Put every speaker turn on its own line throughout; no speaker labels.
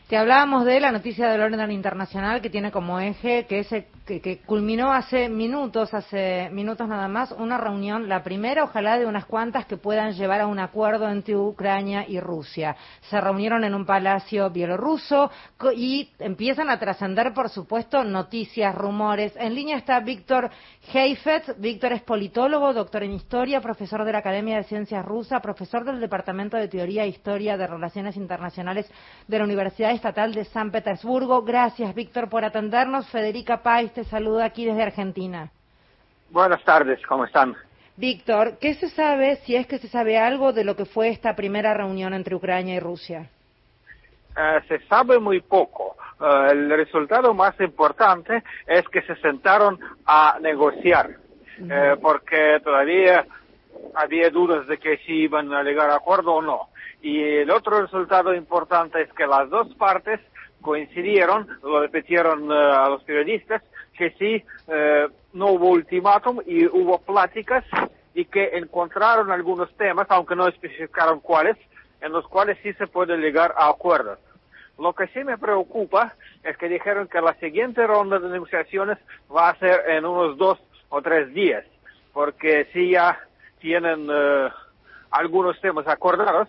Te hablábamos de la noticia del orden internacional que tiene como eje que culminó hace minutos nada más, una reunión, la primera, ojalá de unas cuantas que puedan llevar a un acuerdo entre Ucrania y Rusia. Se reunieron en un palacio bielorruso y empiezan a trascender, por supuesto, noticias, rumores. En línea está Víctor Heifetz. Víctor es politólogo, doctor en historia, profesor de la Academia de Ciencias Rusa, profesor del Departamento de Teoría e Historia de Relaciones Internacionales de la Universidad Estatal de San Petersburgo. Gracias, Víctor, por atendernos. Federica Pais te saluda aquí desde Argentina.
Buenas tardes, ¿cómo están?
Víctor, ¿qué se sabe, si es que se sabe algo, de lo que fue esta primera reunión entre Ucrania y Rusia?
Se sabe muy poco. El resultado más importante es que se sentaron a negociar, porque todavía había dudas de que si iban a llegar a acuerdo o no. Y el otro resultado importante es que las dos partes coincidieron, lo repitieron a los periodistas, que sí, no hubo ultimátum y hubo pláticas y que encontraron algunos temas, aunque no especificaron cuáles, en los cuales sí se puede llegar a acuerdos. Lo que sí me preocupa es que dijeron que la siguiente ronda de negociaciones va a ser en unos 2 o 3 días, porque si ya tienen algunos temas acordados,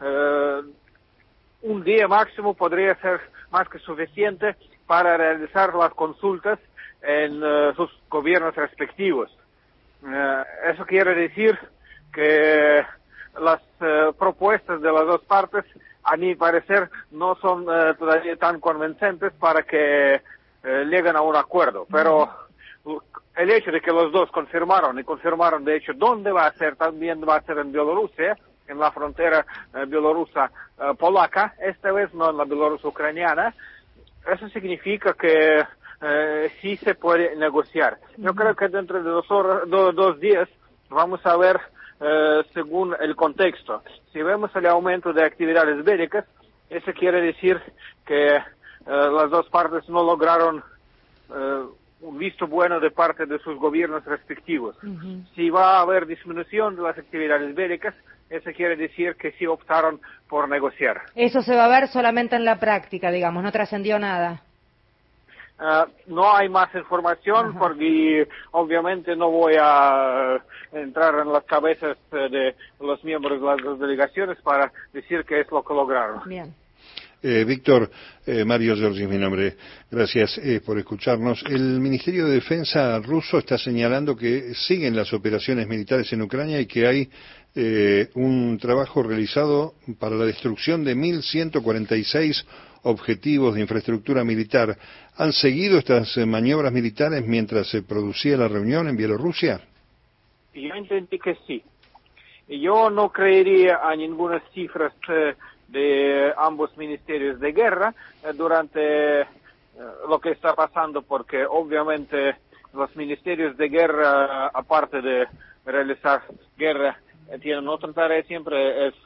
un día máximo podría ser más que suficiente para realizar las consultas en sus gobiernos respectivos. Eso quiere decir que las propuestas de las dos partes, a mi parecer, no son todavía tan convincentes para que lleguen a un acuerdo. Pero el hecho de que los dos confirmaron de hecho dónde va a ser, también va a ser en Bielorrusia, en la frontera bielorrusa-polaca, esta vez no en la bielorrusa-ucraniana, eso significa que sí se puede negociar. Yo creo que dentro de 2 días vamos a ver según el contexto. Si vemos el aumento de actividades bélicas, eso quiere decir que las dos partes no lograron un visto bueno de parte de sus gobiernos respectivos. Si va a haber disminución de las actividades bélicas, eso quiere decir que sí optaron por negociar.
Eso se va a ver solamente en la práctica, digamos, no trascendió nada.
No hay más información porque obviamente no voy a entrar en las cabezas de los miembros de las dos delegaciones para decir qué es lo que lograron.
Bien.
Víctor, Mario Giorgi es mi nombre, gracias por escucharnos. El Ministerio de Defensa ruso está señalando que siguen las operaciones militares en Ucrania y que hay un trabajo realizado para la destrucción de 1.146 objetivos de infraestructura militar. ¿Han seguido estas maniobras militares mientras se producía la reunión en Bielorrusia?
Yo entendí que sí. Yo no creería a ninguna cifra de ambos ministerios de guerra durante lo que está pasando, porque obviamente los ministerios de guerra, aparte de realizar guerra, tienen otra tarea siempre, es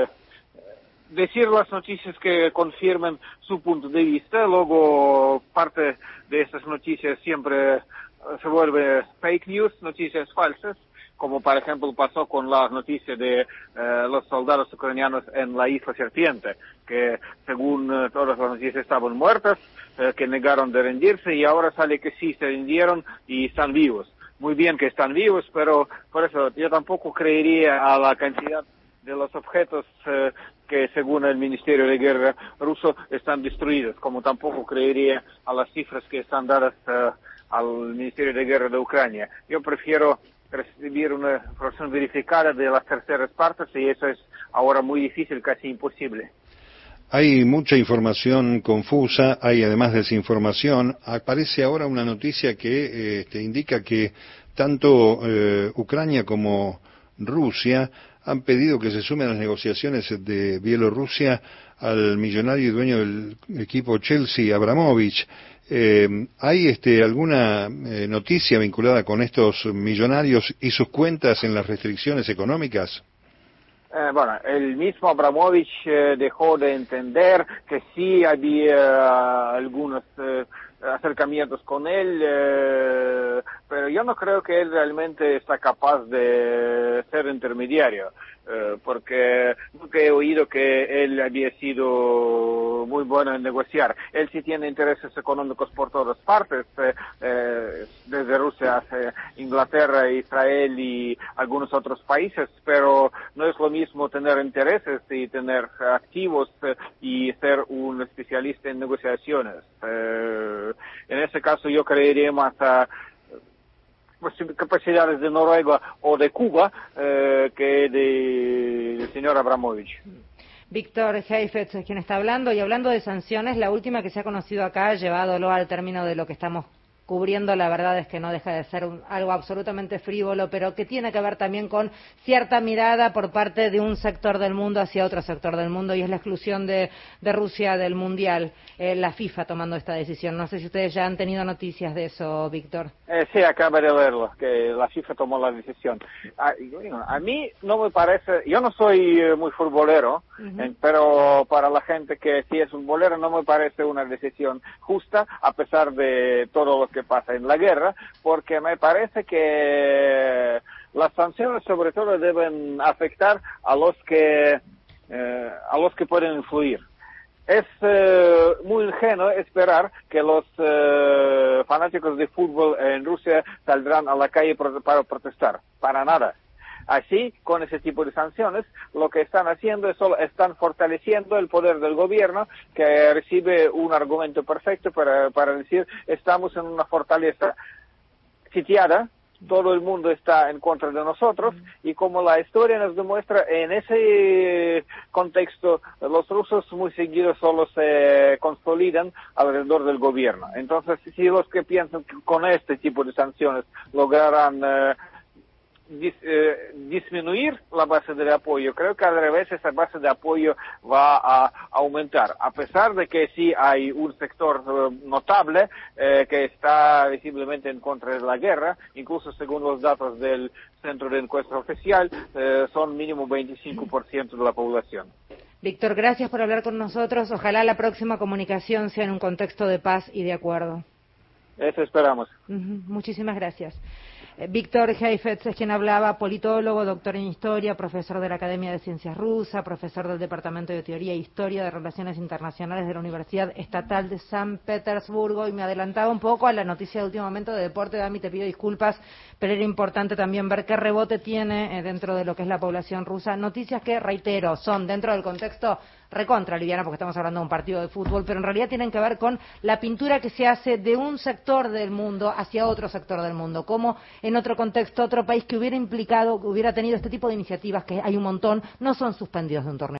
decir las noticias que confirmen su punto de vista. Luego parte de estas noticias siempre se vuelve fake news, noticias falsas, como por ejemplo pasó con la noticia de los soldados ucranianos en la isla Serpiente, que según todas las noticias estaban muertas, que negaron de rendirse, y ahora sale que sí se rindieron y están vivos. Muy bien que están vivos, pero por eso yo tampoco creería a la cantidad de los objetos que según el Ministerio de Guerra ruso están destruidos, como tampoco creería a las cifras que están dadas al Ministerio de Guerra de Ucrania. Yo prefiero recibir una información verificada de las terceras partes, y eso es ahora muy difícil, casi imposible.
Hay mucha información confusa, hay además desinformación. Aparece ahora una noticia que indica que tanto Ucrania como Rusia han pedido que se sumen a las negociaciones de Bielorrusia al millonario y dueño del equipo Chelsea, Abramovich. ¿Hay alguna noticia vinculada con estos millonarios y sus cuentas en las restricciones económicas?
Bueno, el mismo Abramovich dejó de entender que sí había algunos acercamientos con él, pero yo no creo que él realmente está capaz de ser intermediario, porque nunca he oído que él había sido muy bueno en negociar. Él sí tiene intereses económicos por todas partes, desde Rusia hasta Inglaterra, Israel y algunos otros países, pero no es lo mismo tener intereses y tener activos y ser un especialista en negociaciones. En ese caso yo creería más a capacidades de Noruega o de Cuba que del señor Abramovich.
Víctor Heifetz es quien está hablando, y hablando de sanciones, la última que se ha conocido acá, llevándolo al término de lo que estamos cubriendo, la verdad es que no deja de ser algo absolutamente frívolo, pero que tiene que ver también con cierta mirada por parte de un sector del mundo hacia otro sector del mundo, y es la exclusión de Rusia del Mundial, la FIFA tomando esta decisión. No sé si ustedes ya han tenido noticias de eso, Víctor.
Sí, acabo de leerlo, que la FIFA tomó la decisión. A mí no me parece, yo no soy muy futbolero, pero para la gente que sí es futbolero no me parece una decisión justa, a pesar de todo lo que pasa en la guerra, porque me parece que las sanciones sobre todo deben afectar a los que pueden influir. Es muy ingenuo esperar que los fanáticos de fútbol en Rusia saldrán a la calle para protestar. Para nada. Así, con ese tipo de sanciones, lo que están haciendo es solo están fortaleciendo el poder del gobierno, que recibe un argumento perfecto para decir estamos en una fortaleza sitiada, todo el mundo está en contra de nosotros, y como la historia nos demuestra, en ese contexto los rusos muy seguido solo se consolidan alrededor del gobierno. Entonces, si los que piensan que con este tipo de sanciones lograrán disminuir la base de apoyo, creo que al revés esa base de apoyo va a aumentar, a pesar de que sí hay un sector notable que está visiblemente en contra de la guerra, incluso según los datos del Centro de Encuesta Oficial, son mínimo 25% de la población.
Víctor, gracias por hablar con nosotros. Ojalá la próxima comunicación sea en un contexto de paz y de acuerdo.
Eso esperamos.
Muchísimas gracias. Víctor Heifetz es quien hablaba, politólogo, doctor en Historia, profesor de la Academia de Ciencias Rusa, profesor del Departamento de Teoría e Historia de Relaciones Internacionales de la Universidad Estatal de San Petersburgo, y me adelantaba un poco a la noticia de último momento de deporte. Dami, te pido disculpas, pero era importante también ver qué rebote tiene dentro de lo que es la población rusa. Noticias que, reitero, son dentro del contexto recontra liviana, porque estamos hablando de un partido de fútbol, pero en realidad tienen que ver con la pintura que se hace de un sector del mundo hacia otro sector del mundo, como en otro contexto, otro país que hubiera implicado, que hubiera tenido este tipo de iniciativas, que hay un montón, no son suspendidos de un torneo.